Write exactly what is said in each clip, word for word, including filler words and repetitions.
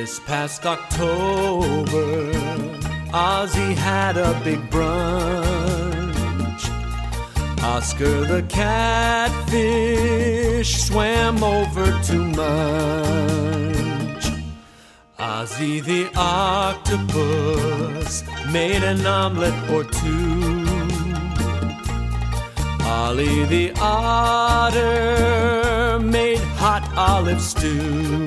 This past October, Ozzy had a big brunch. Oscar the catfish swam over to munch. Ozzy the octopus made an omelet or two. Ollie the otter made hot olive stew.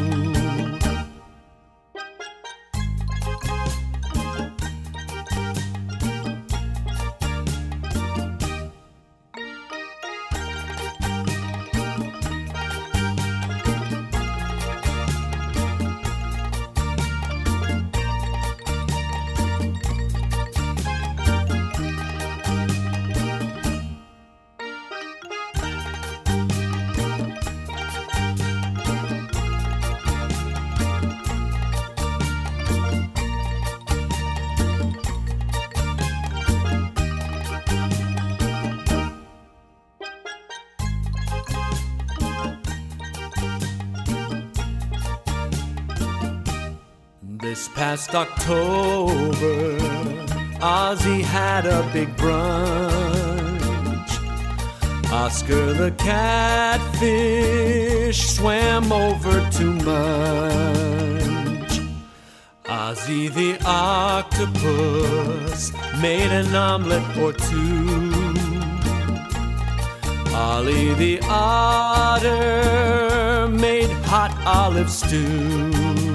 This past October, Ozzy had a big brunch. Oscar the catfish swam over to munch. Ozzy the octopus made an omelet or two. Ollie the otter made hot olive stew.